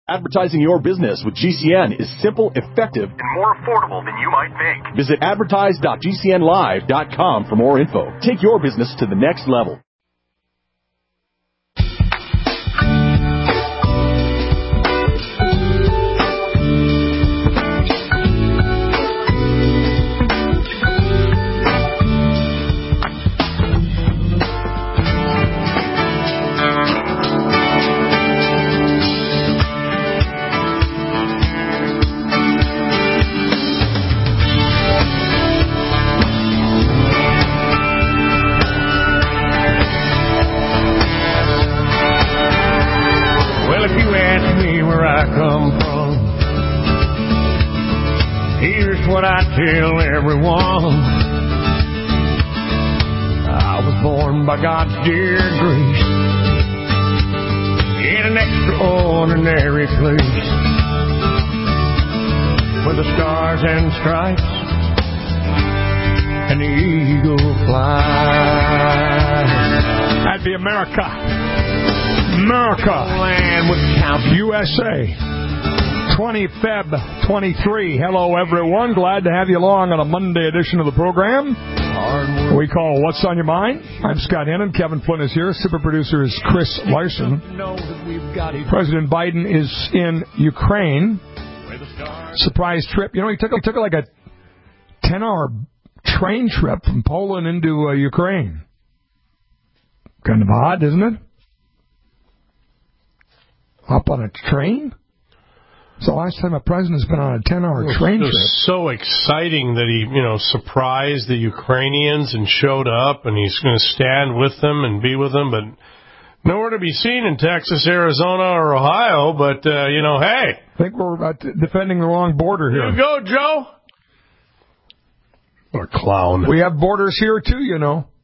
Advertising your business with GCN is simple, effective, and more affordable than you might think. Visit advertise.gcnlive.com for more info. Take your business to the next level. What I tell everyone, I was born by God's dear grace in an extraordinary place where the stars and stripes and the eagle flies. That'd be America. Land with count. USA. 20 Feb 23. Hello, everyone. Glad to have you along on a Monday edition of the program. We call What's on Your Mind. I'm Scott Hennon. Kevin Flynn is here. Super producer is Chris Larson. President Biden is in Ukraine. Surprise trip. You know, he took like a 10-hour train trip from Poland into Ukraine. Kind of odd, isn't it? Hop on a train? It's the last time a president's been on a 10-hour train trip. It was so exciting that he, surprised the Ukrainians and showed up, and he's going to stand with them and be with them, but nowhere to be seen in Texas, Arizona, or Ohio, but, hey. I think we're defending the wrong border here. You go, Joe. What a clown. We have borders here, too, You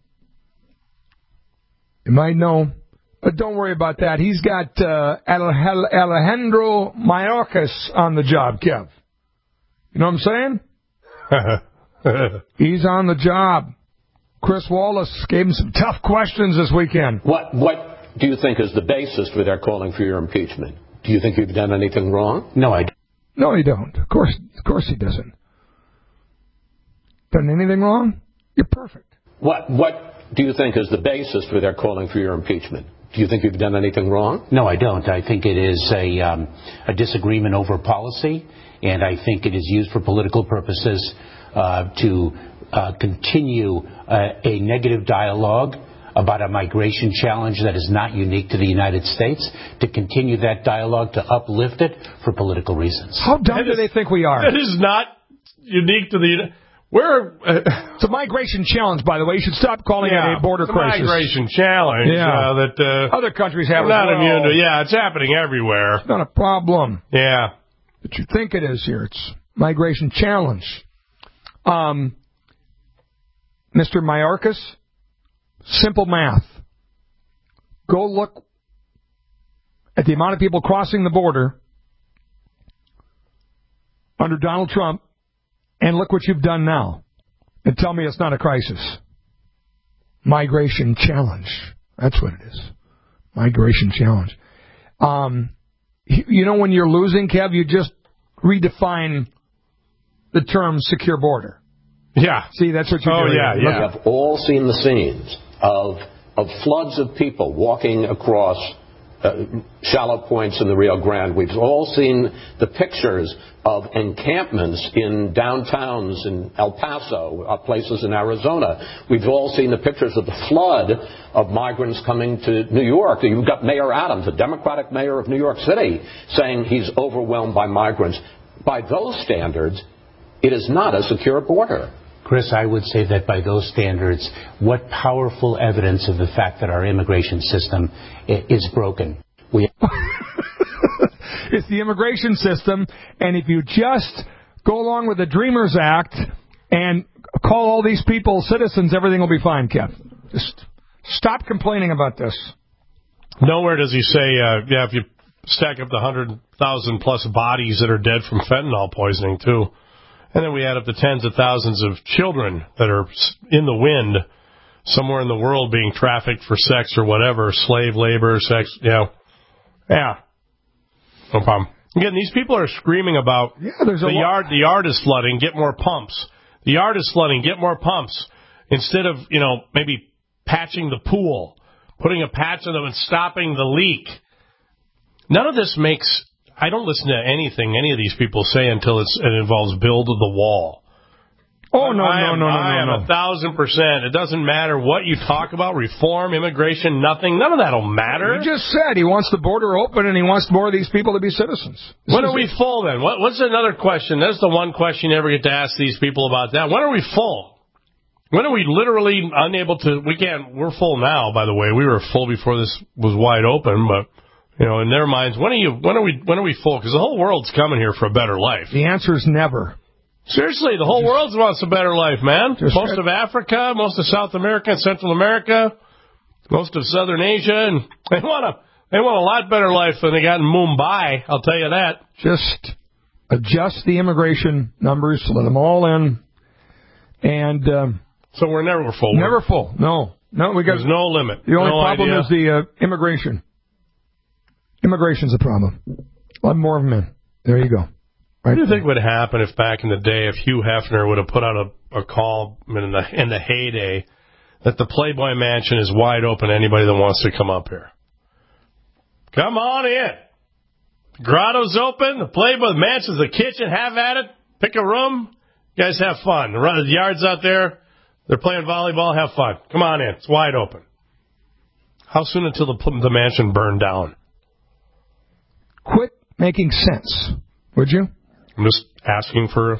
might know. But don't worry about that. He's got Alejandro Mayorkas on the job, Kev. You know what I'm saying? He's on the job. Chris Wallace gave him some tough questions this weekend. What do you think is the basis for their calling for your impeachment? Do you think you've done anything wrong? No, I don't. No, he don't. Of course he doesn't. Done anything wrong? You're perfect. What do you think is the basis for their calling for your impeachment? Do you think you've done anything wrong? No, I don't. I think it is a disagreement over policy, and I think it is used for political purposes to continue a negative dialogue about a migration challenge that is not unique to the United States, to continue that dialogue, to uplift it for political reasons. How dumb do they think we are? That is not unique to the it's a migration challenge, by the way. You should stop calling it a border crisis. It's a migration challenge that other countries have. Not immune to. Yeah, it's happening everywhere. It's not a problem. Yeah, but you think it is here. It's migration challenge. Mr. Mayorkas, simple math. Go look at the amount of people crossing the border under Donald Trump. And look what you've done now. And tell me it's not a crisis. Migration challenge. That's what it is. Migration challenge. When you're losing, Kev, you just redefine the term secure border. Yeah. See, that's what you're doing. Yeah. We have all seen the scenes of floods of people walking across shallow points in the Rio Grande. We've all seen the pictures of encampments in downtowns in El Paso, places in Arizona. We've all seen the pictures of the flood of migrants coming to New York. You've got Mayor Adams, the Democratic mayor of New York City, saying he's overwhelmed by migrants. By those standards, it is not a secure border. Chris, I would say that by those standards, what powerful evidence of the fact that our immigration system is broken. It's the immigration system, and if you just go along with the Dreamers Act and call all these people citizens, everything will be fine, Kev. Just stop complaining about this. Nowhere does he say, if you stack up the 100,000 plus bodies that are dead from fentanyl poisoning, too. And then we add up the tens of thousands of children that are in the wind somewhere in the world being trafficked for sex or whatever, slave labor, sex, Yeah. No problem. Again, these people are screaming about the yard is flooding, get more pumps. The yard is flooding, get more pumps. Instead of, maybe patching the pool, putting a patch on them and stopping the leak. None of this makes... I don't listen to anything any of these people say until it involves build the wall. Oh, no. I am 1,000%. It doesn't matter what you talk about, reform, immigration, nothing. None of that will matter. He just said he wants the border open and he wants more of these people to be citizens. When are we full then? What's another question? That's the one question you never get to ask these people about that. When are we full? When are we literally unable to... We're full now, by the way. We were full before this was wide open, but... in their minds, when are we full? Because the whole world's coming here for a better life. The answer is never. Seriously, the whole world wants a better life, man. Most of Africa, most of South America and Central America, most of Southern Asia, and they want a lot better life than they got in Mumbai. I'll tell you that. Just adjust the immigration numbers, let them all in, and so we're never full. Never full. No, there's no limit. The only problem is the immigration. Immigration's a problem. Let more of them in. There you go. What do you think would happen if back in the day, if Hugh Hefner would have put out a call in the heyday that the Playboy Mansion is wide open to anybody that wants to come up here? Come on in. The grotto's open. The Playboy Mansion's the kitchen. Have at it. Pick a room. You guys have fun. The yard's out there. They're playing volleyball. Have fun. Come on in. It's wide open. How soon until the mansion burned down? Quit making sense, would you? I'm just asking for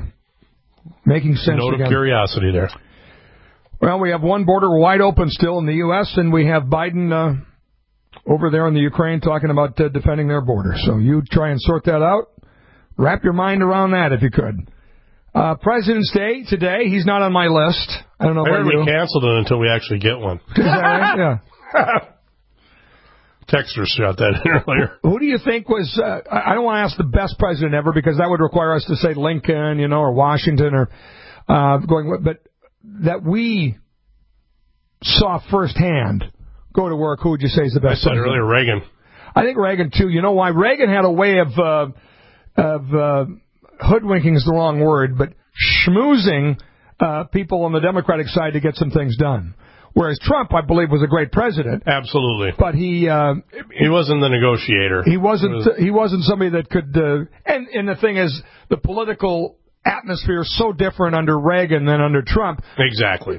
making sense. Note of curiosity there. Well, we have one border wide open still in the U.S., and we have Biden over there in the Ukraine talking about defending their border. So you try and sort that out. Wrap your mind around that if you could. President's Day today. He's not on my list. I don't know about you. We canceled it until we actually get one. Is that right? Yeah. Texter shot that in earlier. Who do you think was... I don't want to ask the best president ever because that would require us to say Lincoln, or Washington or but that we saw firsthand go to work. Who would you say is the best president? I said earlier Reagan. I think Reagan, too. You know why? Reagan had a way of hoodwinking is the wrong word, but schmoozing people on the Democratic side to get some things done. Whereas Trump, I believe, was a great president. Absolutely. But he wasn't the negotiator. He wasn't somebody that could. And the thing is, the political atmosphere is so different under Reagan than under Trump. Exactly.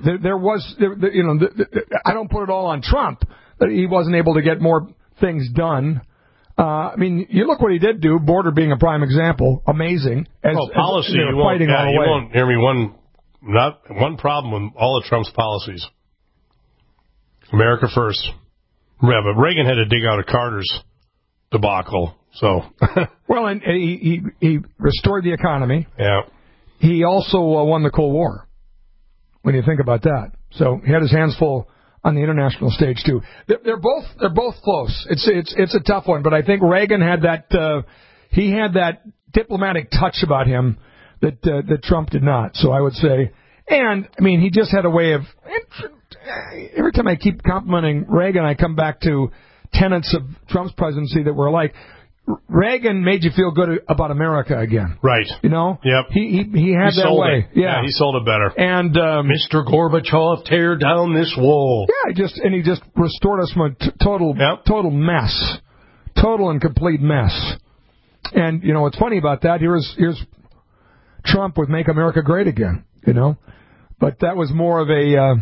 I don't put it all on Trump that he wasn't able to get more things done. You look what he did do. Border being a prime example. Amazing. Policy. You won't hear me one problem with all of Trump's policies. America first. Yeah, but Reagan had to dig out of Carter's debacle. So. Well, and he restored the economy. Yeah. He also won the Cold War. When you think about that, so he had his hands full on the international stage too. They're both close. It's a tough one, but I think Reagan had that. He had that diplomatic touch about him that Trump did not. So I would say, and he just had a way of. Every time I keep complimenting Reagan, I come back to tenets of Trump's presidency that were like, Reagan made you feel good about America again. Right. Yep. He had that way. Yeah, he sold it better. And Mr. Gorbachev, tear down this wall. Yeah, he just restored us from a total mess. Total and complete mess. And, what's funny about that, here's Trump with Make America Great Again, But that was more of a...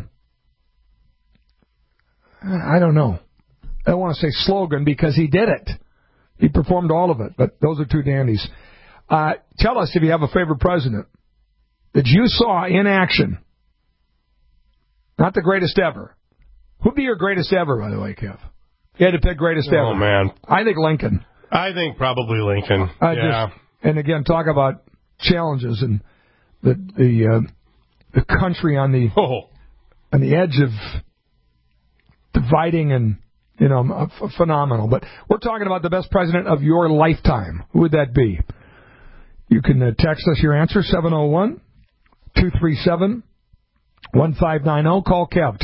I don't know. I don't want to say slogan because he did it. He performed all of it, but those are two dandies. Tell us if you have a favorite president that you saw in action. Not the greatest ever. Who'd be your greatest ever, by the way, Kev? You had to pick greatest ever. Oh, man. I think Lincoln. I think probably Lincoln. And again, talk about challenges and the country on the edge of dividing and, phenomenal. But we're talking about the best president of your lifetime. Who would that be? You can text us your answer, 701-237-1590. Call Kev,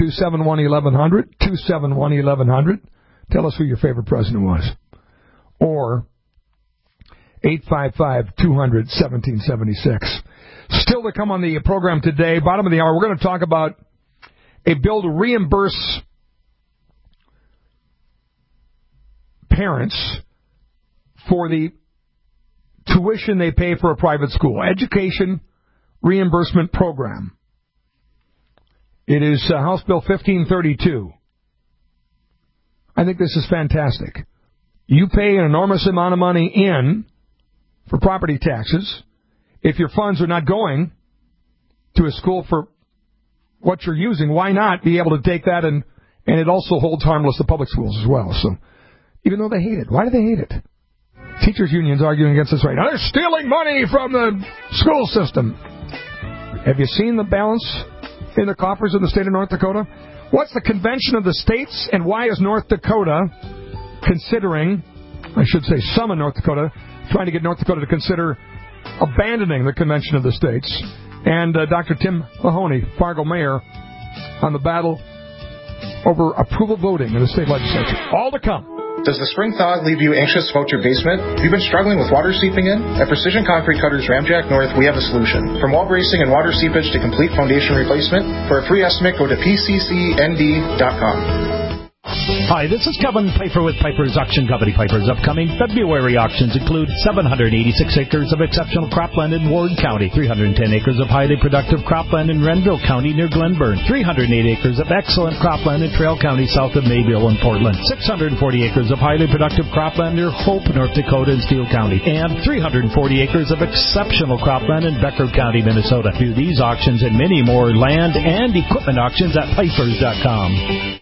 271-1100, 271-1100. Tell us who your favorite president was. Or 855-200-1776. Still to come on the program today, bottom of the hour, we're going to talk about a bill to reimburse parents for the tuition they pay for a private school. Education reimbursement program. It is House Bill 1532. I think this is fantastic. You pay an enormous amount of money in for property taxes. If your funds are not going to a school for what you're using, why not be able to take that and it also holds harmless the public schools as well. So even though they hate it, why do they hate it? Teachers' unions arguing against this right now. They're stealing money from the school system. Have you seen the balance in the coffers of the state of North Dakota? What's the convention of the states, and why is North Dakota considering, I should say some in North Dakota, trying to get North Dakota to consider abandoning the convention of the states? And Dr. Tim Mahoney, Fargo mayor, on the battle over approval voting in the state legislature. All to come. Does the spring thaw leave you anxious about your basement? Have you been struggling with water seeping in? At Precision Concrete Cutters Ramjack North, we have a solution. From wall bracing and water seepage to complete foundation replacement, for a free estimate, go to pccnd.com. Hi, this is Kevin Piper with Piper's Auction Company. Piper's upcoming February auctions include 786 acres of exceptional cropland in Ward County, 310 acres of highly productive cropland in Renville County near Glenburn, 308 acres of excellent cropland in Trail County south of Mayville and Portland, 640 acres of highly productive cropland near Hope, North Dakota and Steele County, and 340 acres of exceptional cropland in Becker County, Minnesota. View these auctions and many more land and equipment auctions at Pipers.com.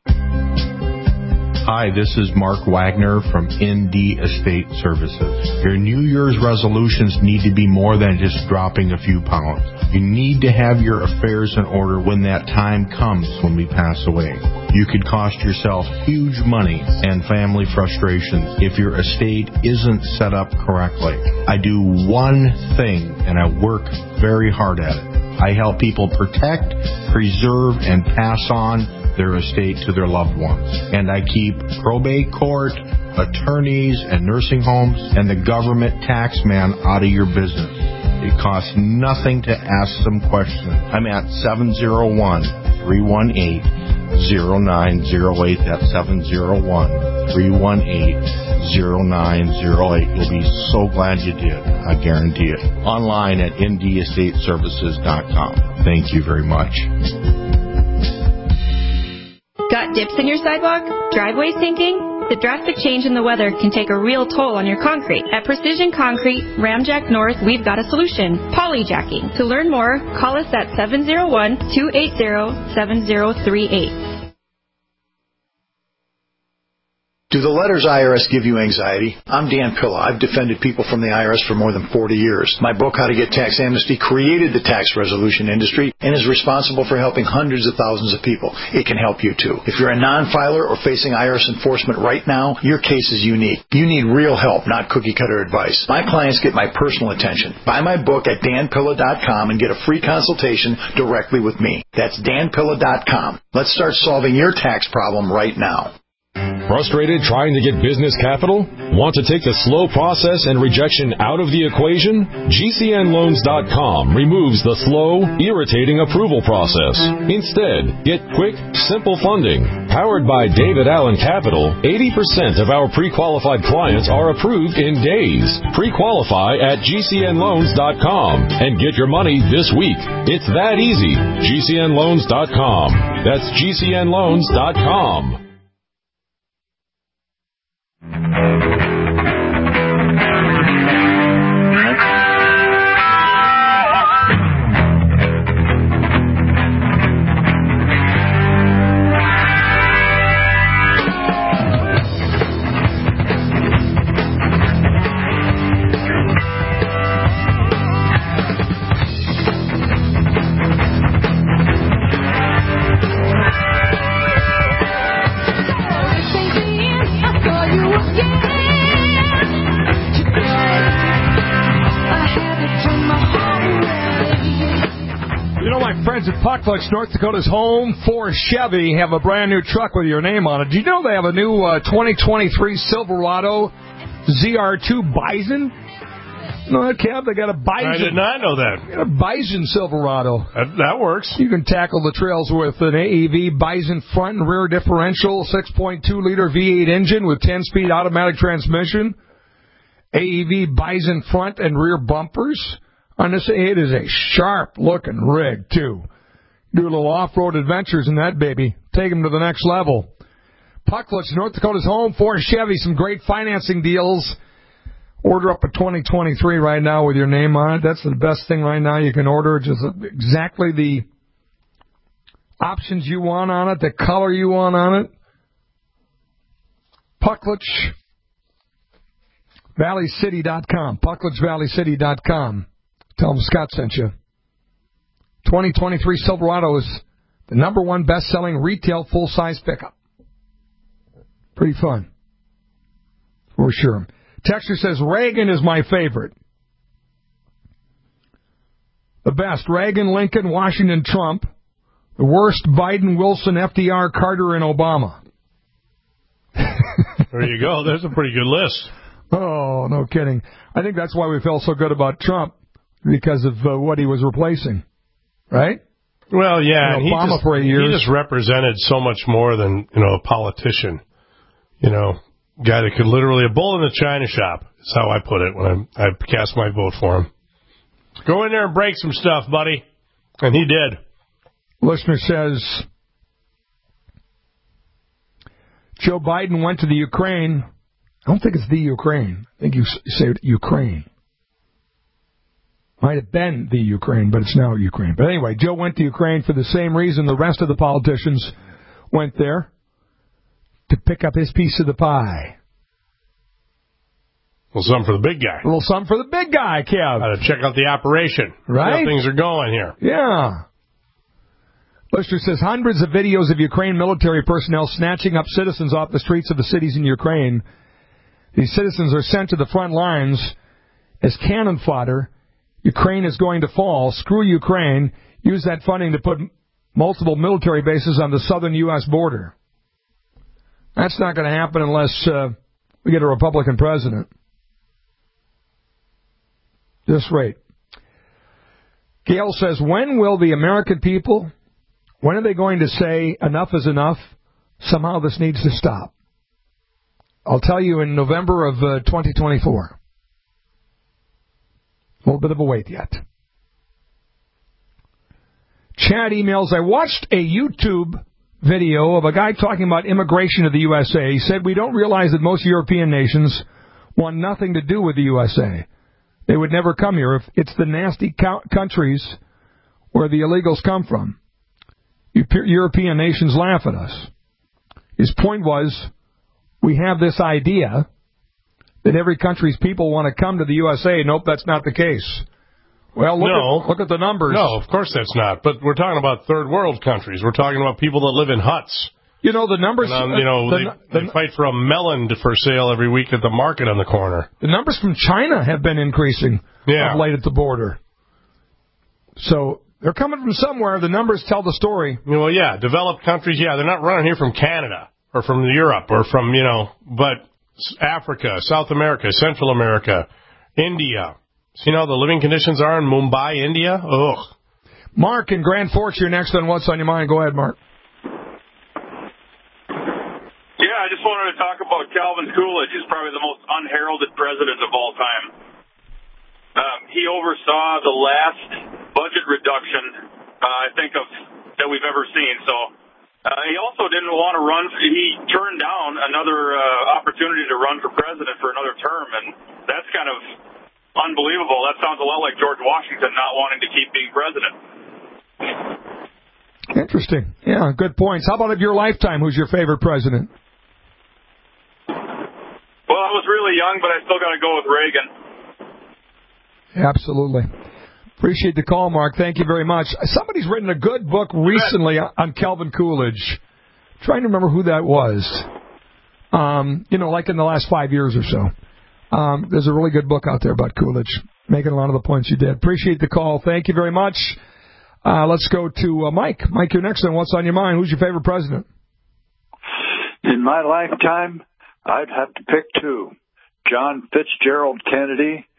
Hi, this is Mark Wagner from ND Estate Services. Your New Year's resolutions need to be more than just dropping a few pounds. You need to have your affairs in order when that time comes when we pass away. You could cost yourself huge money and family frustrations if your estate isn't set up correctly. I do one thing, and I work very hard at it. I help people protect, preserve, and pass on their estate to their loved ones. And I keep probate court, attorneys, and nursing homes, and the government tax man out of your business. It costs nothing to ask some questions. I'm at 701-318-0908. That's 701-318-0908. You'll be so glad you did. I guarantee it. Online at ndestateservices.com. Thank you very much. Got dips in your sidewalk? Driveway sinking? The drastic change in the weather can take a real toll on your concrete. At Precision Concrete, Ramjack North, we've got a solution. Polyjacking. To learn more, call us at 701-280-7038. Do the letters IRS give you anxiety? I'm Dan Pilla. I've defended people from the IRS for more than 40 years. My book, How to Get Tax Amnesty, created the tax resolution industry and is responsible for helping hundreds of thousands of people. It can help you, too. If you're a non-filer or facing IRS enforcement right now, your case is unique. You need real help, not cookie-cutter advice. My clients get my personal attention. Buy my book at danpilla.com and get a free consultation directly with me. That's danpilla.com. Let's start solving your tax problem right now. Frustrated trying to get business capital? Want to take the slow process and rejection out of the equation? GCNLoans.com removes the slow, irritating approval process. Instead, get quick, simple funding. Powered by David Allen Capital, 80% of our pre-qualified clients are approved in days. Pre-qualify at GCNLoans.com and get your money this week. It's that easy. GCNLoans.com. That's GCNLoans.com. At Pucklux, North Dakota's home for Chevy, have a brand new truck with your name on it. Do you know they have a new 2023 Silverado ZR2 Bison? No, Kev, they got a Bison. I did not know that. They got a Bison Silverado. That works. You can tackle the trails with an AEV Bison front and rear differential, 6.2-liter V8 engine with 10-speed automatic transmission. AEV Bison front and rear bumpers. On this, it is a sharp-looking rig, too. Do a little off-road adventures in that baby. Take them to the next level. Pucklets, North Dakota's home for Chevy. Some great financing deals. Order up a 2023 right now with your name on it. That's the best thing right now you can order. Just exactly the options you want on it, the color you want on it. Pucklets, ValleyCity.com. PuckletsValleyCity.com. Tell them Scott sent you. 2023 Silverado is the number one best-selling retail full-size pickup. Pretty fun. For sure. Texter says, Reagan is my favorite. The best, Reagan, Lincoln, Washington, Trump. The worst, Biden, Wilson, FDR, Carter, and Obama. There you go. There's a pretty good list. Oh, no kidding. I think that's why we felt so good about Trump, because of what he was replacing. Right? Well, yeah. And Obama for 8 years. He just represented so much more than, a politician. Guy that could literally, a bull in the china shop is how I put it when I cast my vote for him. Go in there and break some stuff, buddy. And he did. Listener says, Joe Biden went to the Ukraine. I don't think it's the Ukraine. I think you say Ukraine. Might have been the Ukraine, but it's now Ukraine. But anyway, Joe went to Ukraine for the same reason the rest of the politicians went there. To pick up his piece of the pie. A little something for the big guy. A little something for the big guy, Kev. Got to check out the operation. Right? See how things are going here. Yeah. Lister says, hundreds of videos of Ukraine military personnel snatching up citizens off the streets of the cities in Ukraine. These citizens are sent to the front lines as cannon fodder. Ukraine is going to fall. Screw Ukraine. Use that funding to put multiple military bases on the southern U.S. border. That's not going to happen unless we get a Republican president. Just wait. Gail says, when will the American people, when are they going to say enough is enough? Somehow this needs to stop. I'll tell you in November of 2024. A little bit of a wait yet. Chad emails, I watched a YouTube video of a guy talking about immigration to the USA. He said, we don't realize that most European nations want nothing to do with the USA. They would never come here if it's the nasty countries where the illegals come from. European nations laugh at us. His point was, we have this idea that every country's people want to come to the USA. Nope, that's not the case. Well, look at the numbers. No, of course that's not. But we're talking about third world countries. We're talking about people that live in huts. The numbers... they fight for a melon for sale every week at the market on the corner. The numbers from China have been increasing of late at the border. So they're coming from somewhere. The numbers tell the story. Well, yeah, developed countries, they're not running here from Canada or from Europe or from, but Africa, South America, Central America, India. So, the living conditions are in Mumbai, India? Ugh. Mark in Grand Forks, you're next on What's on Your Mind. Go ahead, Mark. Yeah, I just wanted to talk about Calvin Coolidge. He's probably the most unheralded president of all time. He oversaw the last budget reduction, I think, that we've ever seen. So he also didn't want to run. He turned down another opportunity to run for president for another term, and that's kind of unbelievable. That sounds a lot like George Washington not wanting to keep being president. Interesting. Yeah, good points. How about of your lifetime, who's your favorite president? Well, I was really young, but I still got to go with Reagan. Absolutely. Appreciate the call, Mark. Thank you very much. Somebody's written a good book recently on Calvin Coolidge. I'm trying to remember who that was. Like in the last 5 years or so. There's a really good book out there about Coolidge, making a lot of the points you did. Appreciate the call. Thank you very much. Let's go to Mike. Mike, you're next on What's on Your Mind. Who's your favorite president? In my lifetime, I'd have to pick two. John Fitzgerald Kennedy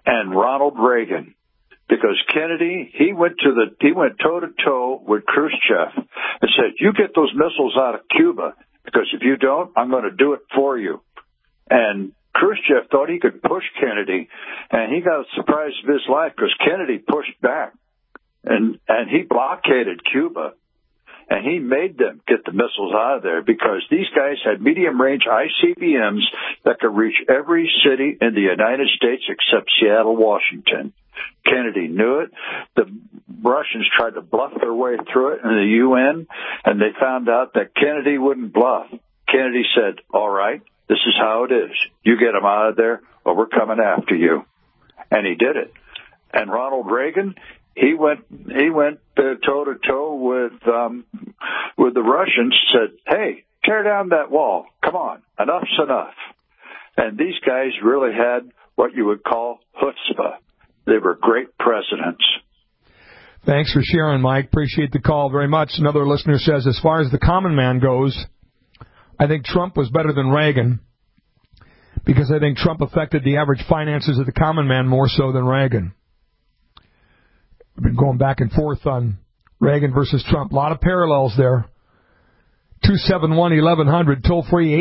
and Ronald Reagan. Because Kennedy, he went toe to toe with Khrushchev and said, "You get those missiles out of Cuba, because if you don't, I'm going to do it for you." And Khrushchev thought he could push Kennedy, and he got a surprise of his life because Kennedy pushed back, and he blockaded Cuba, and he made them get the missiles out of there because these guys had medium-range ICBMs that could reach every city in the United States except Seattle, Washington. Kennedy knew it. The Russians tried to bluff their way through it in the UN, and they found out that Kennedy wouldn't bluff. Kennedy said, "All right, this is how it is. You get them out of there, or we're coming after you." And he did it. And Ronald Reagan, he went toe to toe with the Russians. Said, "Hey, tear down that wall. Come on, enough's enough." And these guys really had what you would call chutzpah. They were great presidents. Thanks for sharing, Mike. Appreciate the call very much. Another listener says, as far as the common man goes, I think Trump was better than Reagan because I think Trump affected the average finances of the common man more so than Reagan. We've been going back and forth on Reagan versus Trump. A lot of parallels there. 271-1100, toll-free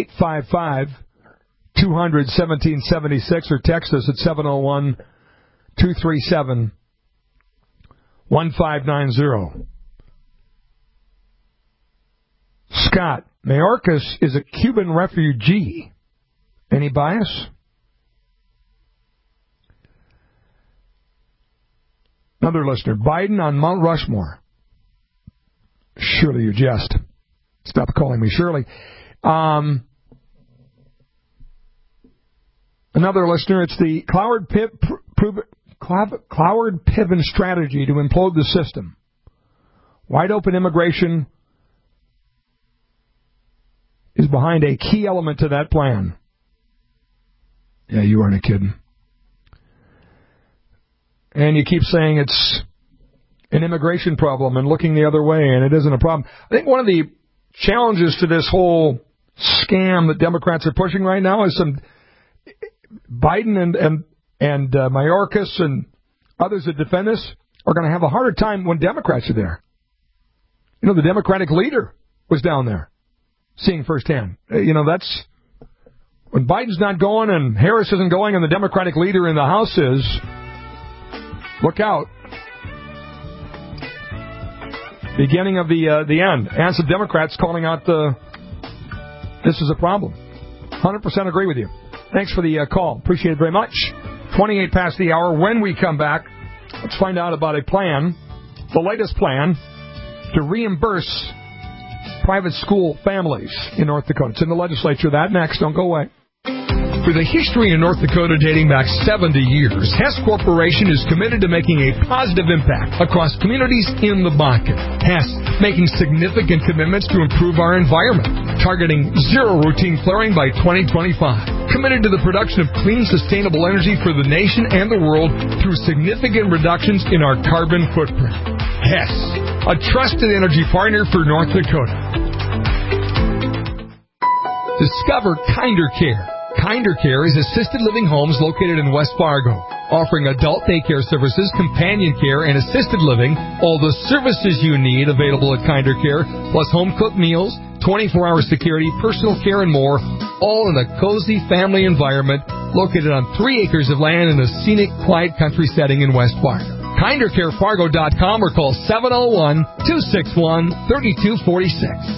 855-200-1776, or text us at 701-237-1590. Scott, Mayorkas is a Cuban refugee. Any bias? Another listener, Biden on Mount Rushmore. Surely you jest. Stop calling me Shirley. Another listener, it's the Cloward-Piven strategy to implode the system. Wide open immigration is behind a key element to that plan. Yeah, you aren't kidding. And you keep saying it's an immigration problem and looking the other way, and it isn't a problem. I think one of the challenges to this whole scam that Democrats are pushing right now is some Biden and Mayorkas and others that defend this are going to have a harder time when Democrats are there. You know, the Democratic leader was down there, seeing firsthand. That's when Biden's not going and Harris isn't going and the Democratic leader in the House is. Look out. Beginning of the end. And some Democrats calling out this is a problem. 100% agree with you. Thanks for the call. Appreciate it very much. 28 past the hour. When we come back, let's find out about a plan, the latest plan, to reimburse private school families in North Dakota. It's in the legislature. That next. Don't go away. With a history in North Dakota dating back 70 years, Hess Corporation is committed to making a positive impact across communities in the Bakken. Hess making significant commitments to improve our environment, targeting zero routine flaring by 2025. Committed to the production of clean, sustainable energy for the nation and the world through significant reductions in our carbon footprint. Hess, a trusted energy partner for North Dakota. Discover Kinder Care. Kinder Care is assisted living homes located in West Fargo, offering adult daycare services, companion care, and assisted living. All the services you need available at Kinder Care, plus home-cooked meals, 24-hour security, personal care, and more, all in a cozy family environment located on 3 acres of land in a scenic, quiet country setting in West Fargo. KinderCareFargo.com or call 701-261-3246.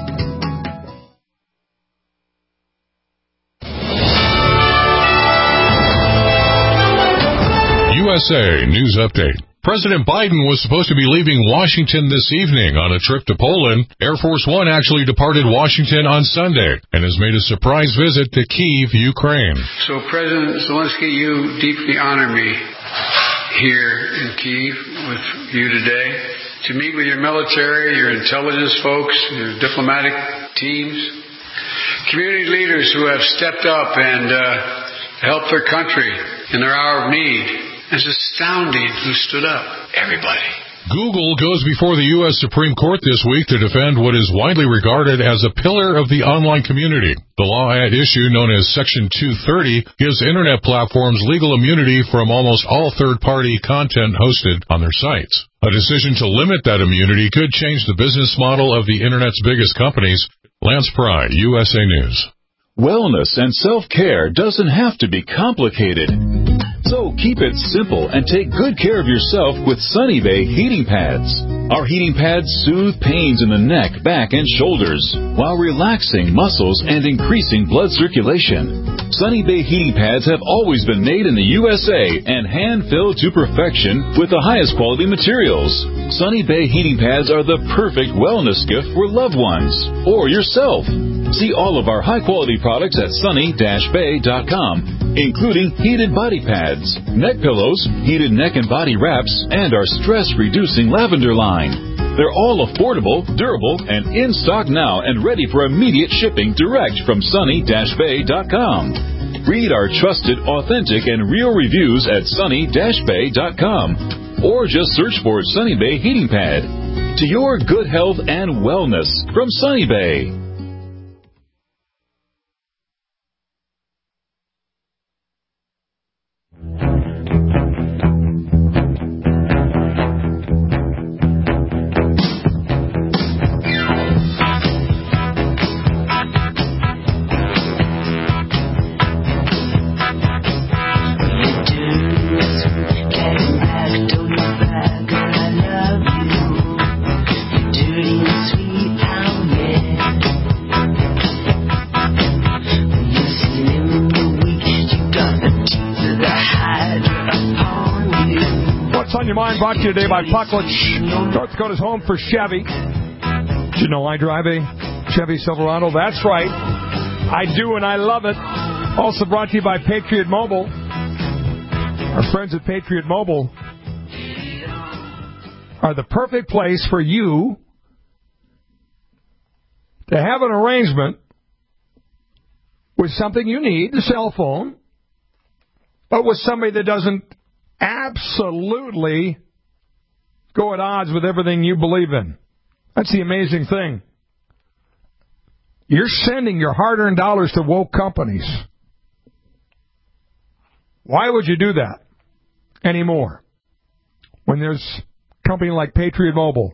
USA News Update. President Biden was supposed to be leaving Washington this evening on a trip to Poland. Air Force One actually departed Washington on Sunday and has made a surprise visit to Kyiv, Ukraine. So, President Zelensky, you deeply honor me here in Kyiv with you today to meet with your military, your intelligence folks, your diplomatic teams, community leaders who have stepped up and helped their country in their hour of need. It's astounding who stood up. Everybody. Google goes before the U.S. Supreme Court this week to defend what is widely regarded as a pillar of the online community. The law at issue, known as Section 230, gives Internet platforms legal immunity from almost all third-party content hosted on their sites. A decision to limit that immunity could change the business model of the Internet's biggest companies. Lance Pry, USA News. Wellness and self-care doesn't have to be complicated. So keep it simple and take good care of yourself with Sunny Bay heating pads. Our heating pads soothe pains in the neck, back, and shoulders while relaxing muscles and increasing blood circulation. Sunny Bay heating pads have always been made in the USA and hand-filled to perfection with the highest quality materials. Sunny Bay heating pads are the perfect wellness gift for loved ones or yourself. See all of our high-quality products at sunny-bay.com, including heated body pads, neck pillows, heated neck and body wraps, and our stress-reducing lavender line. They're all affordable, durable, and in stock now and ready for immediate shipping direct from sunny-bay.com. Read our trusted, authentic, and real reviews at sunny-bay.com, or just search for Sunny Bay Heating Pad. To your good health and wellness from Sunny Bay. Brought to you today by Pucklich, North Dakota's home for Chevy. Did you know I drive a Chevy Silverado? That's right. I do, and I love it. Also brought to you by Patriot Mobile. Our friends at Patriot Mobile are the perfect place for you to have an arrangement with something you need, the cell phone, but with somebody that doesn't absolutely go at odds with everything you believe in. That's the amazing thing. You're sending your hard-earned dollars to woke companies. Why would you do that anymore when there's a company like Patriot Mobile?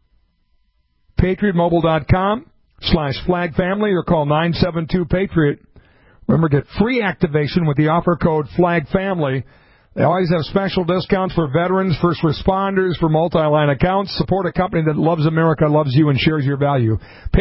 PatriotMobile.com/flagfamily or call 972-PATRIOT. Remember, get free activation with the offer code FLAGFAMILY. They always have special discounts for veterans, first responders, for multi-line accounts. Support a company that loves America, loves you, and shares your value.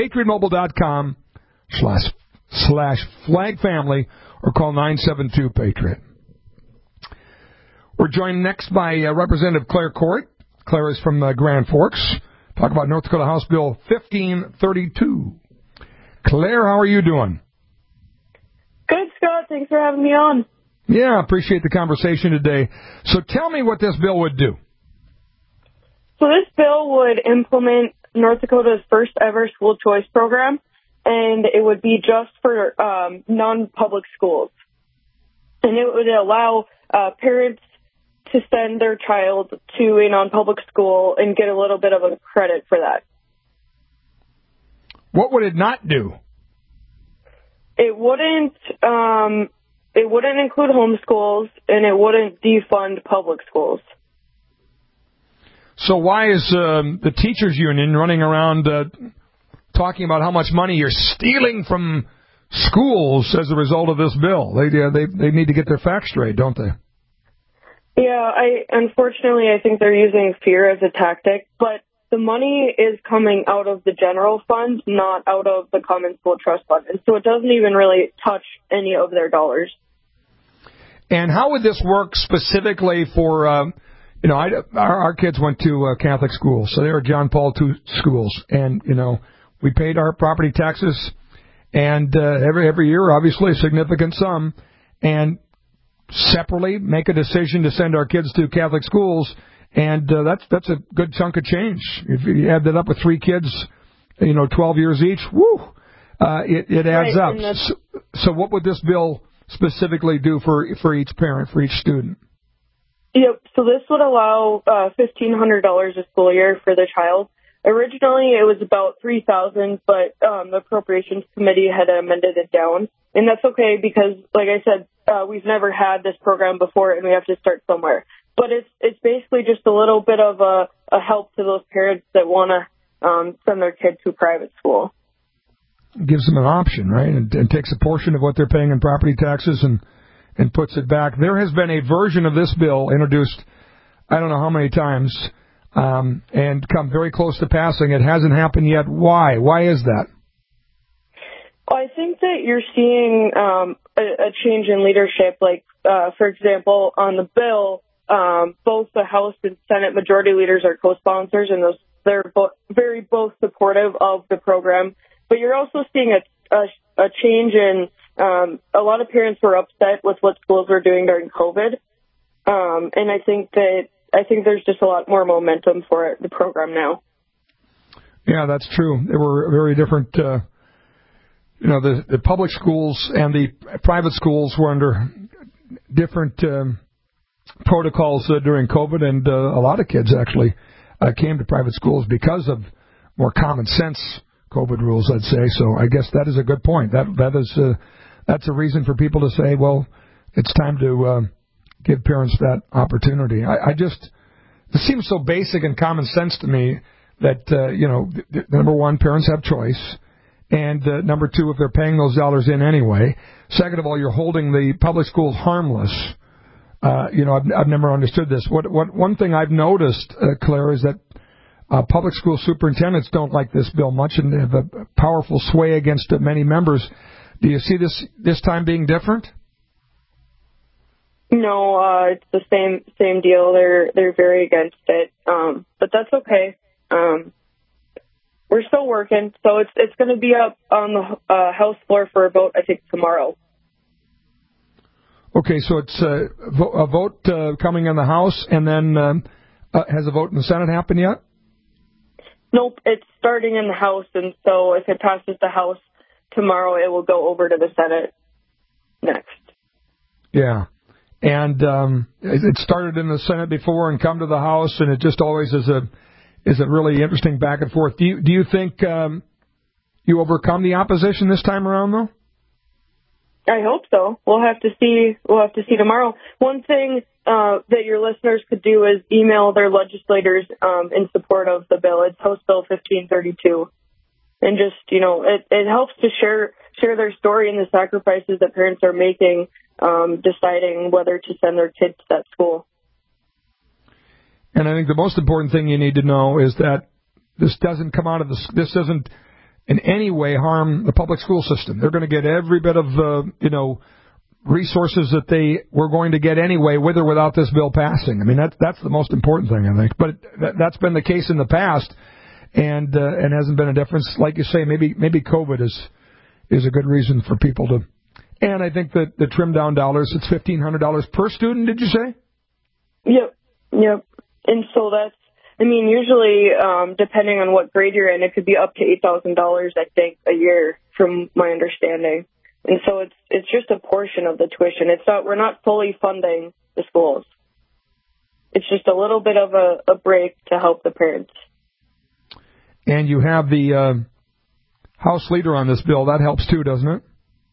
PatriotMobile.com/flagfamily or call 972-PATRIOT. We're joined next by Representative Claire Court. Claire is from Grand Forks. Talk about North Dakota House Bill 1532. Claire, how are you doing? Good, Scott. Thanks for having me on. Yeah, I appreciate the conversation today. So tell me what this bill would do. So this bill would implement North Dakota's first ever school choice program, and it would be just for non-public schools. And it would allow parents to send their child to a non-public school and get a little bit of a credit for that. What would it not do? It wouldn't include homeschools, and it wouldn't defund public schools. So why is the teachers union running around talking about how much money you're stealing from schools as a result of this bill? They need to get their facts straight, don't they? Yeah, unfortunately I think they're using fear as a tactic, but the money is coming out of the general fund, not out of the Common School Trust Fund, and so it doesn't even really touch any of their dollars. And how would this work specifically for, our kids went to Catholic schools, so they were John Paul II schools, and, we paid our property taxes, and every year, obviously, a significant sum, and separately make a decision to send our kids to Catholic schools, and that's a good chunk of change. If you add that up with 3 kids, 12 years each, it adds up. So what would this bill specifically do for each parent, for each student? Yep. So this would allow $1,500 a school year for the child. Originally, it was about $3,000, but the Appropriations Committee had amended it down. And that's okay because, like I said, we've never had this program before, and we have to start somewhere. But it's basically just a little bit of a help to those parents that want to send their kid to private school. Gives them an option, right? And takes a portion of what they're paying in property taxes and puts it back. There has been a version of this bill introduced, I don't know how many times, and come very close to passing. It hasn't happened yet. Why? Why is that? I think that you're seeing a change in leadership. Like, for example, on the bill, both the House and Senate majority leaders are co-sponsors, and they're both supportive of the program. But you're also seeing a change in a lot of parents were upset with what schools were doing during COVID, and I think there's just a lot more momentum for the program now. Yeah, that's true. There were very different. The public schools and the private schools were under different protocols during COVID, and a lot of kids actually came to private schools because of more common sense COVID rules, I'd say. So I guess that is a good point. That's a reason for people to say, well, it's time to give parents that opportunity. It seems so basic and common sense to me that number one, parents have choice. And number two, if they're paying those dollars in anyway. Second of all, you're holding the public schools harmless. I've never understood this. One thing I've noticed, Claire, is that public school superintendents don't like this bill much and have a powerful sway against many members. Do you see this time being different? No, it's the same deal. They're very against it, but that's okay. We're still working, so it's going to be up on the House floor for a vote, I think, tomorrow. Okay, so it's a vote coming in the House, and then has a vote in the Senate happened yet? Nope, it's starting in the House, and so if it passes the House tomorrow, it will go over to the Senate next. Yeah, and it started in the Senate before and come to the House, and it just always is a really interesting back and forth. Do you think you overcome the opposition this time around, though? I hope so. We'll have to see. We'll have to see tomorrow. One thing that your listeners could do is email their legislators in support of the bill. It's House Bill 1532, and just it helps to share their story and the sacrifices that parents are making, deciding whether to send their kids to that school. And I think the most important thing you need to know is that this doesn't come out of this doesn't in any way harm the public school system. They're going to get every bit of resources that they were going to get anyway, with or without this bill passing. I mean, that's the most important thing, I think. But that's been the case in the past, and hasn't been a difference. Like you say, maybe COVID is a good reason for people to. And I think that the trimmed down dollars, it's $1,500 per student. Did you say? Yep. And so that's, usually, depending on what grade you're in, it could be up to $8,000, I think, a year, from my understanding. And so it's just a portion of the tuition. We're not fully funding the schools. It's just a little bit of a break to help the parents. And you have the House leader on this bill. That helps too, doesn't it?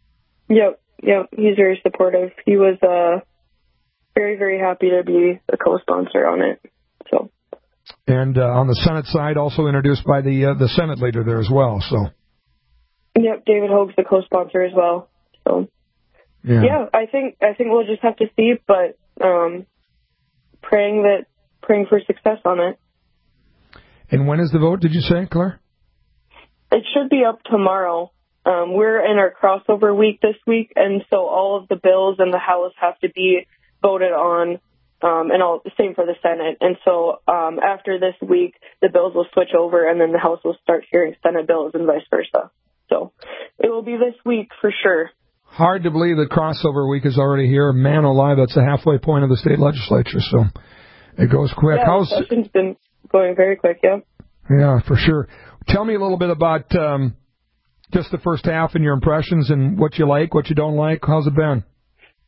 Yep. He's very supportive. He was very, very happy to be a co-sponsor on it. So. And on the Senate side, also introduced by the Senate leader there as well. So. Yep, David Hogue's the co-sponsor as well. So. Yeah, I think we'll just have to see, but praying for success on it. And when is the vote? Did you say, Claire? It should be up tomorrow. We're in our crossover week this week, and so all of the bills in the House have to be voted on. And all the same for the Senate. And so after this week, the bills will switch over, and then the House will start hearing Senate bills and vice versa. So it will be this week for sure. Hard to believe that crossover week is already here. Man alive, that's the halfway point of the state legislature. So it goes quick. Yeah, the session's been going very quick, yeah. Yeah, for sure. Tell me a little bit about just the first half and your impressions and what you like, what you don't like. How's it been?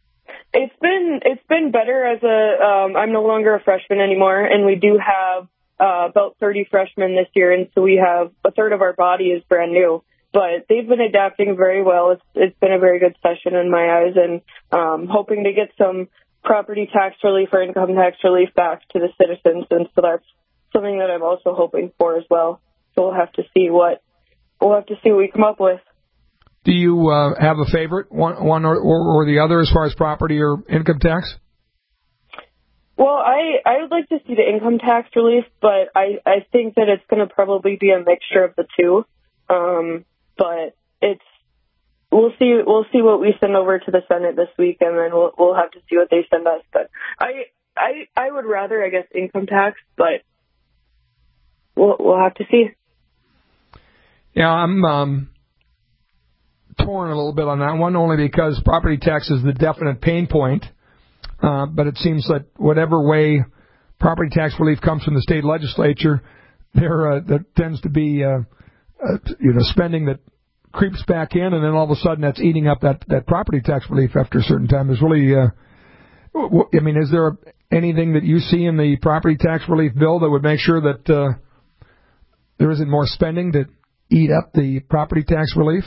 It's been better as I'm no longer a freshman anymore, and we do have about 30 freshmen this year, and so we have a third of our body is brand new. But they've been adapting very well. It's been a very good session in my eyes, and hoping to get some property tax relief or income tax relief back to the citizens, and so that's something that I'm also hoping for as well. So we'll have to see what we come up with. Do you have a favorite, one or the other, as far as property or income tax? Well, I would like to see the income tax relief, but I think that it's going to probably be a mixture of the two. But we'll see what we send over to the Senate this week, and then we'll have to see what they send us. But I would rather, I guess, income tax, but we'll have to see. Yeah, I'm torn a little bit on that one, only because property tax is the definite pain point. But it seems that whatever way property tax relief comes from the state legislature, there tends to be spending that creeps back in, and then all of a sudden that's eating up that property tax relief after a certain time. There's really, is there anything that you see in the property tax relief bill that would make sure that there isn't more spending to eat up the property tax relief?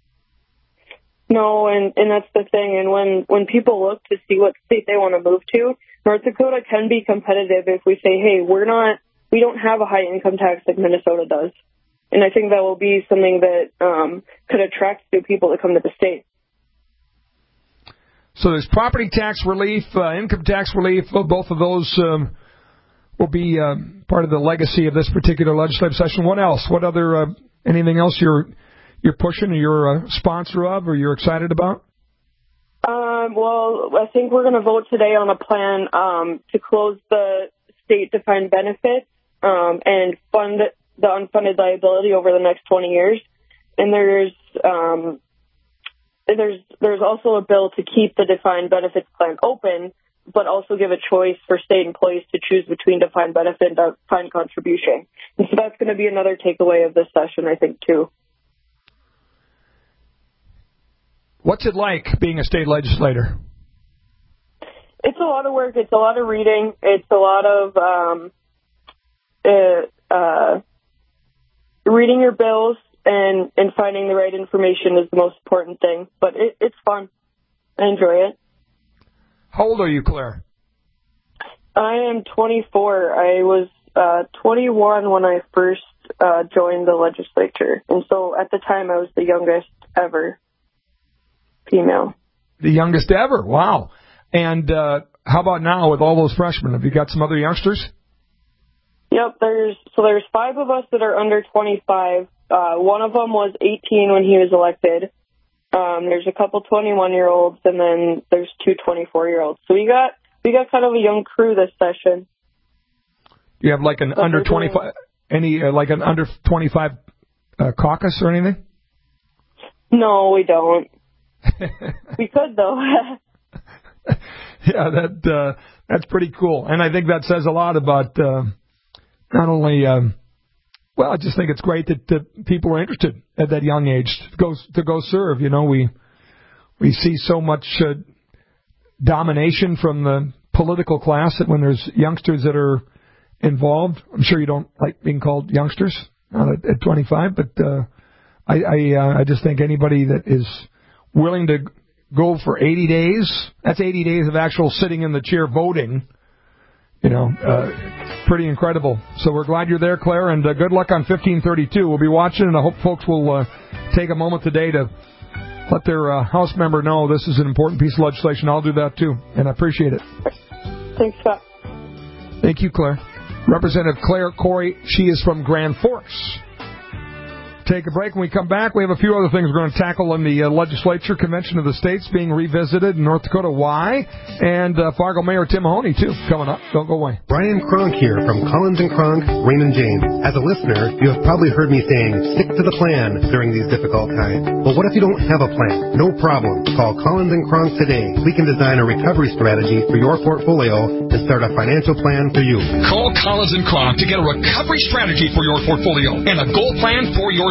No, and that's the thing. And when people look to see what state they want to move to, North Dakota can be competitive if we say, hey, we don't have a high income tax like Minnesota does. And I think that will be something that could attract new people to come to the state. So there's property tax relief, income tax relief. Both of those will be part of the legacy of this particular legislative session. What else? What other anything else you're pushing, or you're a sponsor of, or you're excited about? Well, I think we're going to vote today on a plan to close the state defined benefits and fund the unfunded liability over the next 20 years. And there's also a bill to keep the defined benefits plan open, but also give a choice for state employees to choose between defined benefit and defined contribution. And so that's going to be another takeaway of this session, I think, too. What's it like being a state legislator? It's a lot of work. It's a lot of reading. It's a lot of reading your bills and finding the right information is the most important thing. But it's fun. I enjoy it. How old are you, Claire? I am 24. I was 21 when I first joined the legislature. And so at the time I was the youngest ever female. The youngest ever? Wow. And how about now with all those freshmen? Have you got some other youngsters? Yep, there's 5 of us that are under 25. One of them was 18 when he was elected. There's a couple 21-year-olds, and then there's 2 24-year-olds. So we got kind of a young crew this session. Do you have like an under 25, like an under 25 caucus or anything? No, we don't. We could though. Yeah, that's pretty cool, and I think that says a lot about not only. I just think it's great that people are interested at that young age to go serve. You know, we see so much domination from the political class that when there's youngsters that are involved, I'm sure you don't like being called youngsters at 25, but I just think anybody that is willing to go for 80 days, that's 80 days of actual sitting in the chair voting, pretty incredible. So we're glad you're there, Claire, and good luck on 1532. We'll be watching, and I hope folks will take a moment today to let their House member know this is an important piece of legislation. I'll do that, too, and I appreciate it. Thanks, Scott. Thank you, Claire. Representative Claire Corey, she is from Grand Forks. Take a break. When we come back, we have a few other things we're going to tackle in the legislature. Convention of the States being revisited in North Dakota. Why? And Fargo Mayor Tim Mahoney, too, coming up. Don't go away. Brian Kronk here from Collins & Kronk, Raymond James. As a listener, you have probably heard me saying, stick to the plan during these difficult times. But what if you don't have a plan? No problem. Call Collins & Kronk today. We can design a recovery strategy for your portfolio and start a financial plan for you. Call Collins & Kronk to get a recovery strategy for your portfolio and a goal plan for your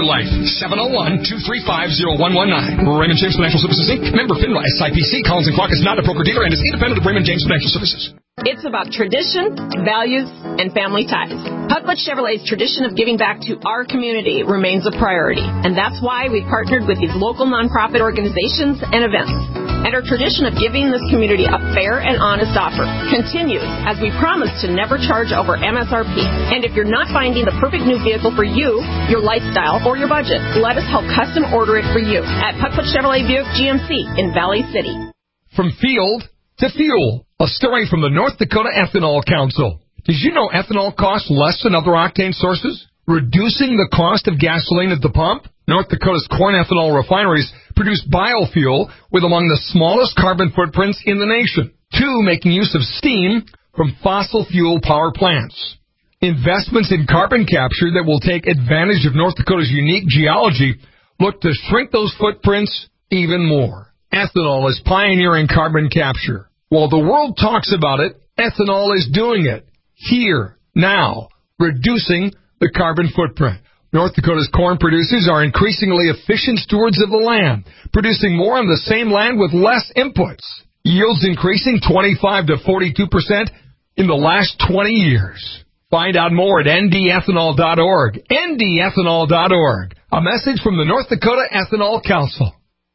life. 701-235-0119. Raymond James Financial Services, Inc. Member FINRA, SIPC. Collins & Clark is not a broker-dealer and is independent of Raymond James Financial Services. It's about tradition, values, and family ties. Putbut Chevrolet's tradition of giving back to our community remains a priority, and that's why we've partnered with these local nonprofit organizations and events. And our tradition of giving this community a fair and honest offer continues as we promise to never charge over MSRP. And if you're not finding the perfect new vehicle for you, your lifestyle, or your budget, let us help custom order it for you at Putbut Chevrolet Buick GMC in Valley City. From field to fuel, a story from the North Dakota Ethanol Council. Did you know ethanol costs less than other octane sources? Reducing the cost of gasoline at the pump? North Dakota's corn ethanol refineries produce biofuel with among the smallest carbon footprints in the nation. 2, making use of steam from fossil fuel power plants. Investments in carbon capture that will take advantage of North Dakota's unique geology look to shrink those footprints even more. Ethanol is pioneering carbon capture. While the world talks about it, ethanol is doing it. Here, now, reducing the carbon footprint. North Dakota's corn producers are increasingly efficient stewards of the land, producing more on the same land with less inputs. Yields increasing 25 to 42% in the last 20 years. Find out more at ndethanol.org. ndethanol.org. A message from the North Dakota Ethanol Council.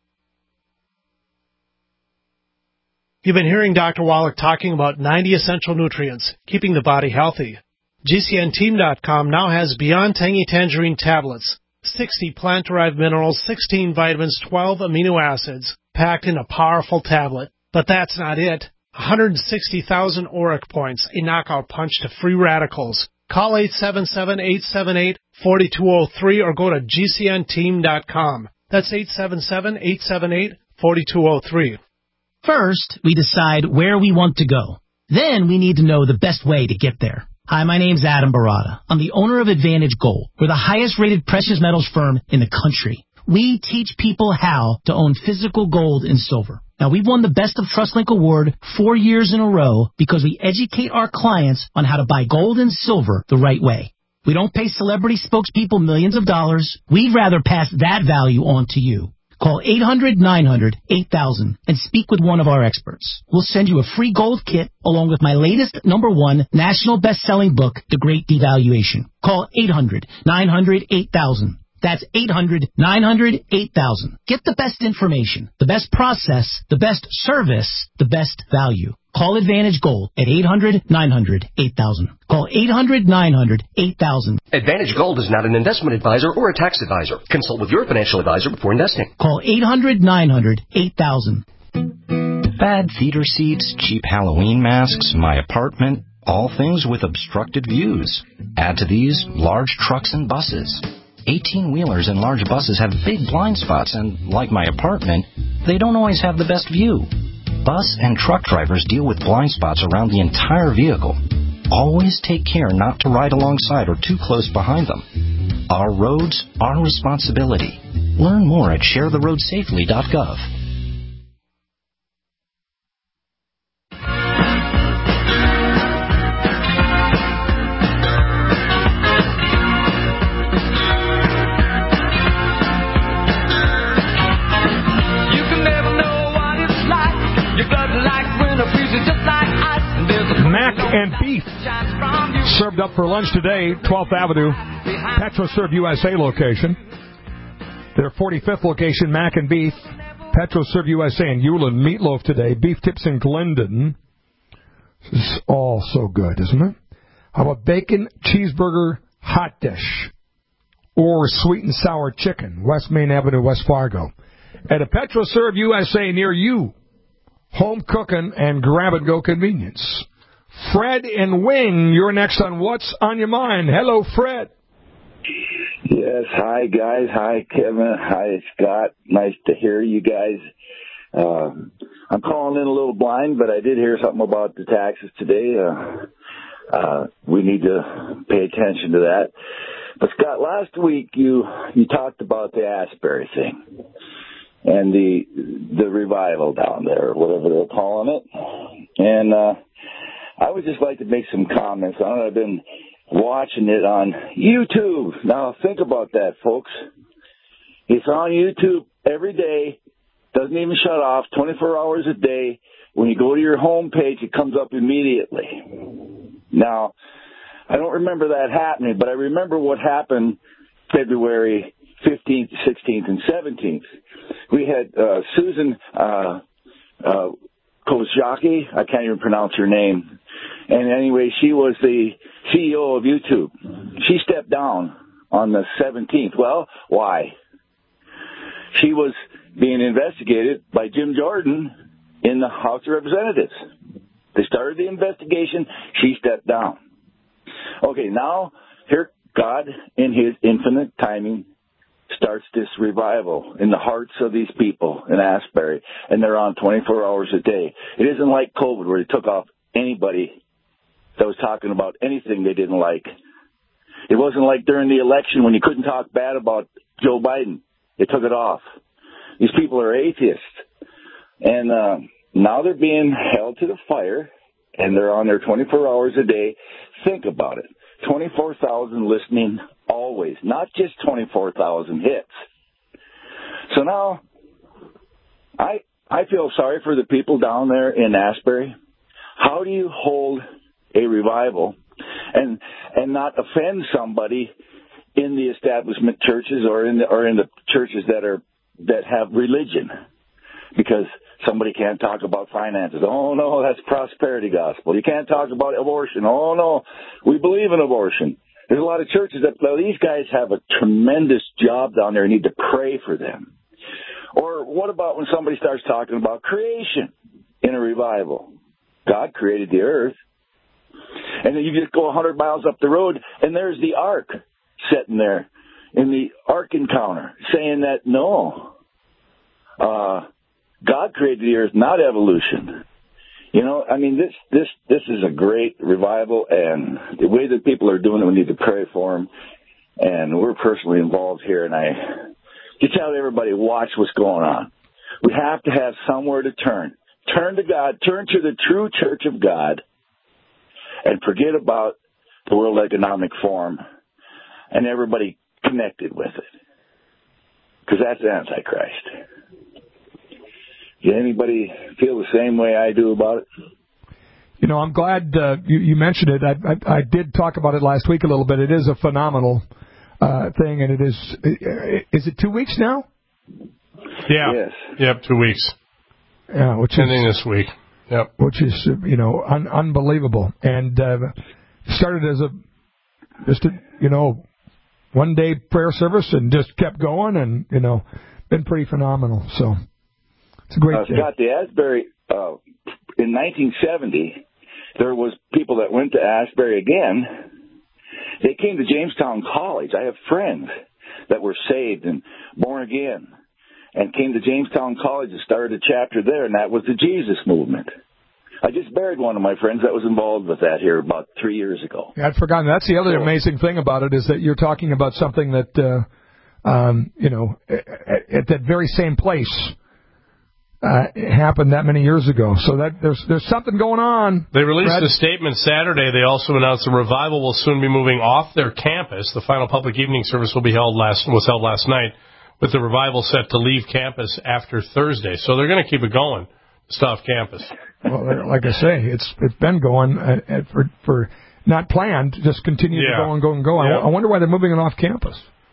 You've been hearing Dr. Wallach talking about 90 essential nutrients, keeping the body healthy. GCNteam.com now has Beyond Tangy Tangerine tablets, 60 plant-derived minerals, 16 vitamins, 12 amino acids, packed in a powerful tablet. But that's not it. 160,000 ORAC points, a knockout punch to free radicals. Call 877-878-4203 or go to GCNteam.com. That's 877-878-4203. First, we decide where we want to go. Then we need to know the best way to get there. Hi, my name's Adam Barada. I'm the owner of Advantage Gold. We're the highest-rated precious metals firm in the country. We teach people how to own physical gold and silver. Now, we've won the Best of TrustLink Award 4 years in a row because we educate our clients on how to buy gold and silver the right way. We don't pay celebrity spokespeople millions of dollars. We'd rather pass that value on to you. Call 800-900-8000 and speak with one of our experts. We'll send you a free gold kit along with my latest #1 national best-selling book, The Great Devaluation. Call 800-900-8000. That's 800-900-8000. Get the best information, the best process, the best service, the best value. Call Advantage Gold at 800-900-8000. Call 800-900-8000. Advantage Gold is not an investment advisor or a tax advisor. Consult with your financial advisor before investing. Call 800-900-8000. Bad theater seats, cheap Halloween masks, my apartment, all things with obstructed views. Add to these large trucks and buses. 18-wheelers and large buses have big blind spots, and like my apartment, they don't always have the best view. Bus and truck drivers deal with blind spots around the entire vehicle. Always take care not to ride alongside or too close behind them. Our roads, our responsibility. Learn more at sharetheroadsafely.gov. Mac and beef served up for lunch today, 12th Avenue, PetroServe USA location. Their 45th location, Mac and beef, PetroServe USA in Ulen. Meatloaf today, beef tips in Glendon. This is all so good, isn't it? How about bacon cheeseburger hot dish or sweet and sour chicken, West Main Avenue, West Fargo. At a PetroServe USA near you. Home cooking and grab-and-go convenience. Fred and Wing, you're next on What's on Your Mind. Hello, Fred. Yes, hi, guys. Hi, Kevin. Hi, Scott. Nice to hear you guys. I'm calling in a little blind, but I did hear something about the taxes today. We need to pay attention to that. But, Scott, last week you talked about the Asbury thing and the revival down there, whatever they're calling it. And I would just like to make some comments on it. I've been watching it on YouTube. Now, think about that, folks. It's on YouTube every day. Doesn't even shut off, 24 hours a day. When you go to your home page, it comes up immediately. Now, I don't remember that happening, but I remember what happened February 15th, 16th, and 17th. We had Susan Kozhaki. I can't even pronounce her name. And anyway, she was the CEO of YouTube. She stepped down on the 17th. Well, why? She was being investigated by Jim Jordan in the House of Representatives. They started the investigation. She stepped down. Okay, now here God, in His infinite timing, starts this revival in the hearts of these people in Asbury, and they're on 24 hours a day. It isn't like COVID where they took off anybody that was talking about anything they didn't like. It wasn't like during the election when you couldn't talk bad about Joe Biden. They took it off. These people are atheists. And now they're being held to the fire, and they're on there 24 hours a day. Think about it. 24,000 listening always, not just 24,000 hits. So now I feel sorry for the people down there in Asbury. How do you hold a revival and not offend somebody in the establishment churches or in the churches that have religion? Because somebody can't talk about finances. Oh, no, that's prosperity gospel. You can't talk about abortion. Oh, no, we believe in abortion. There's a lot of churches that, well, these guys have a tremendous job down there. You need to pray for them. Or what about when somebody starts talking about creation in a revival? God created the earth. And then you just go 100 miles up the road, and there's the ark sitting there in the Ark Encounter saying that, no, God created the earth, not evolution. You know, I mean, this is a great revival, and the way that people are doing it, we need to pray for them. And we're personally involved here, and I just tell everybody, watch what's going on. We have to have somewhere to turn. Turn to God, turn to the true church of God, and forget about the World Economic Forum and everybody connected with it. Because that's Antichrist. Does anybody feel the same way I do about it? You know, I'm glad you mentioned it. I did talk about it last week a little bit. It is a phenomenal thing, and it is it 2 weeks now? Yeah. Yes. Yep, 2 weeks. Yeah, which ending is this week. Yep. Which is unbelievable, and started as just a one day prayer service and just kept going, and been pretty phenomenal. So it's a great. Scott, the Asbury in 1970, there was people that went to Asbury again. They came to Jamestown College. I have friends that were saved and born again, and came to Jamestown College and started a chapter there, and that was the Jesus movement. I just buried one of my friends that was involved with that here about 3 years ago. Yeah, I'd forgotten. That's the other amazing thing about it, is that you're talking about something that, at that very same place it happened that many years ago. So that there's something going on. They released Fred? a statement Saturday. They also announced the revival will soon be moving off their campus. The final public evening service was held last night, with the revival set to leave campus after Thursday. So they're going to keep it going. It's off campus. Well, like I say, it's been going for not planned, just continue to go and go and go. Yeah. I wonder why they're moving it off campus.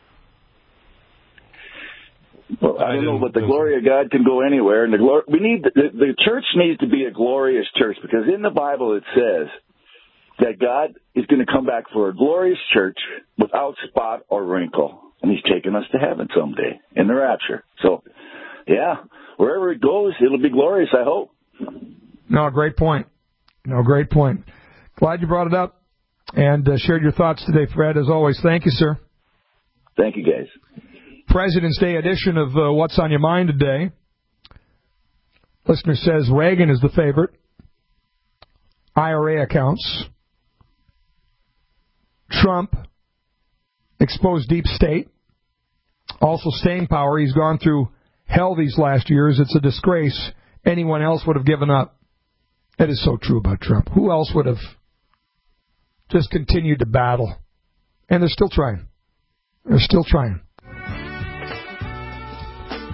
Well, I don't know, but the glory of God can go anywhere, and the church needs to be a glorious church, because in the Bible it says that God is going to come back for a glorious church without spot or wrinkle, and He's taking us to heaven someday in the rapture. So, yeah, wherever it goes, it'll be glorious, I hope. No, great point. Glad you brought it up and shared your thoughts today, Fred. As always, thank you, sir. Thank you, guys. President's Day edition of What's on Your Mind today. Listener says Reagan is the favorite. IRA accounts. Trump exposed deep state. Also staying power. He's gone through hell these last years. It's a disgrace. Anyone else would have given up. That is so true about Trump. Who else would have just continued to battle? And they're still trying.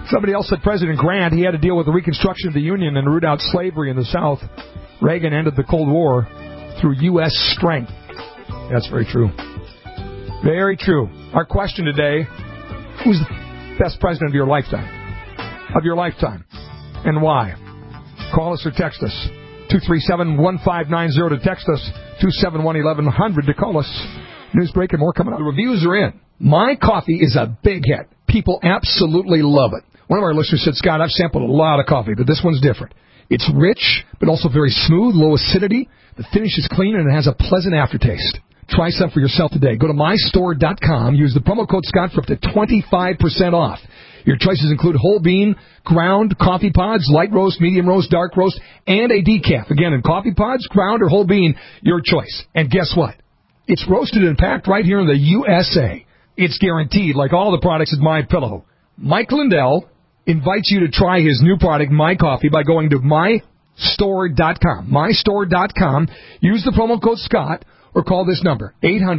Somebody else said President Grant, he had to deal with the reconstruction of the Union and root out slavery in the South. Reagan ended the Cold War through U.S. strength. That's very true. Very true. Our question today, who's the best president of your lifetime? Of your lifetime. And why? Call us or text us. 237-1590 to text us. 271-1100 to call us. News break and more coming up. The reviews are in. My coffee is a big hit. People absolutely love it. One of our listeners said, Scott, I've sampled a lot of coffee, but this one's different. It's rich, but also very smooth, low acidity. The finish is clean, and it has a pleasant aftertaste. Try some for yourself today. Go to mystore.com. Use the promo code Scott for up to 25% off. Your choices include whole bean, ground, coffee pods, light roast, medium roast, dark roast, and a decaf. Again, in coffee pods, ground, or whole bean, your choice. And guess what? It's roasted and packed right here in the USA. It's guaranteed, like all the products at MyPillow. Mike Lindell invites you to try his new product, My Coffee, by going to mystore.com. Mystore.com. Use the promo code Scott or call this number,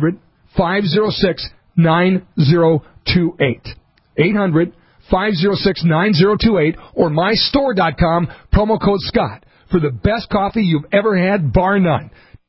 800-506-9028. 800-506-9028 or mystore.com, promo code Scott for the best coffee you've ever had, bar none.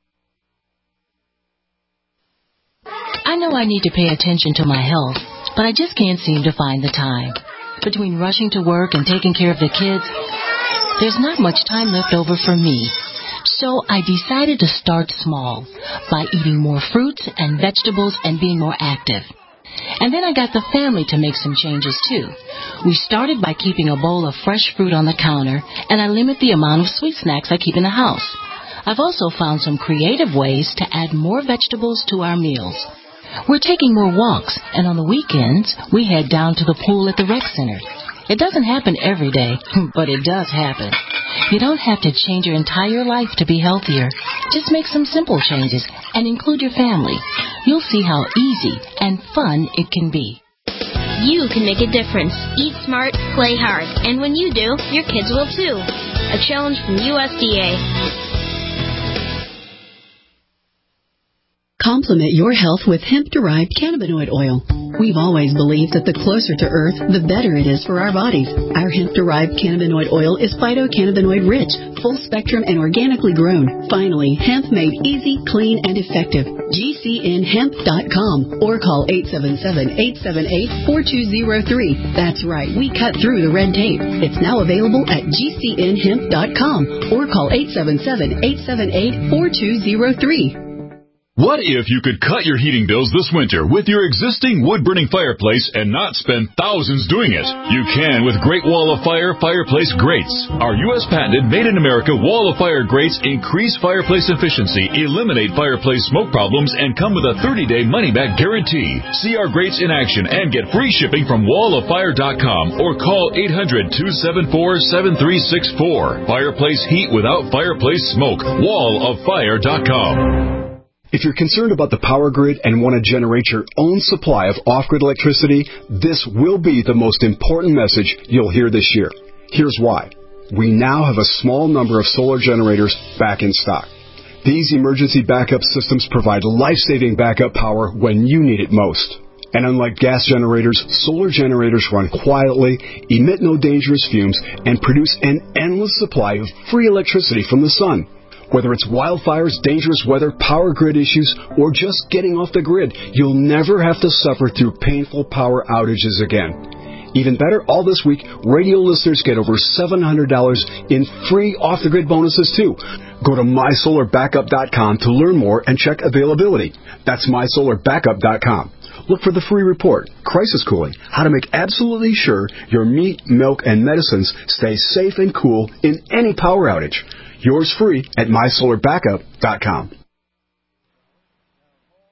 I know I need to pay attention to my health, but I just can't seem to find the time. Between rushing to work and taking care of the kids, there's not much time left over for me. So I decided to start small by eating more fruits and vegetables and being more active. And then I got the family to make some changes too. We started by keeping a bowl of fresh fruit on the counter, and I limit the amount of sweet snacks I keep in the house. I've also found some creative ways to add more vegetables to our meals. We're taking more walks, and on the weekends, we head down to the pool at the rec center. It doesn't happen every day, but it does happen. You don't have to change your entire life to be healthier. Just make some simple changes and include your family. You'll see how easy and fun it can be. You can make a difference. Eat smart, play hard. And when you do, your kids will too. A challenge from USDA. Complement your health with hemp-derived cannabinoid oil. We've always believed that the closer to Earth, the better it is for our bodies. Our hemp-derived cannabinoid oil is phytocannabinoid-rich, full-spectrum, and organically grown. Finally, hemp made easy, clean, and effective. GCNhemp.com or call 877-878-4203. That's right, we cut through the red tape. It's now available at GCNhemp.com or call 877-878-4203. What if you could cut your heating bills this winter with your existing wood-burning fireplace and not spend thousands doing it? You can with Great Wall of Fire fireplace grates. Our U.S. patented made-in-America Wall of Fire grates increase fireplace efficiency, eliminate fireplace smoke problems, and come with a 30-day money-back guarantee. See our grates in action and get free shipping from walloffire.com or call 800-274-7364. Fireplace heat without fireplace smoke. walloffire.com. If you're concerned about the power grid and want to generate your own supply of off-grid electricity, this will be the most important message you'll hear this year. Here's why. We now have a small number of solar generators back in stock. These emergency backup systems provide life-saving backup power when you need it most. And unlike gas generators, solar generators run quietly, emit no dangerous fumes, and produce an endless supply of free electricity from the sun. Whether it's wildfires, dangerous weather, power grid issues, or just getting off the grid, you'll never have to suffer through painful power outages again. Even better, all this week, radio listeners get over $700 in free off-the-grid bonuses, too. Go to mysolarbackup.com to learn more and check availability. That's mysolarbackup.com. Look for the free report, Crisis Cooling, how to make absolutely sure your meat, milk, and medicines stay safe and cool in any power outage. Yours free at mysolarbackup.com.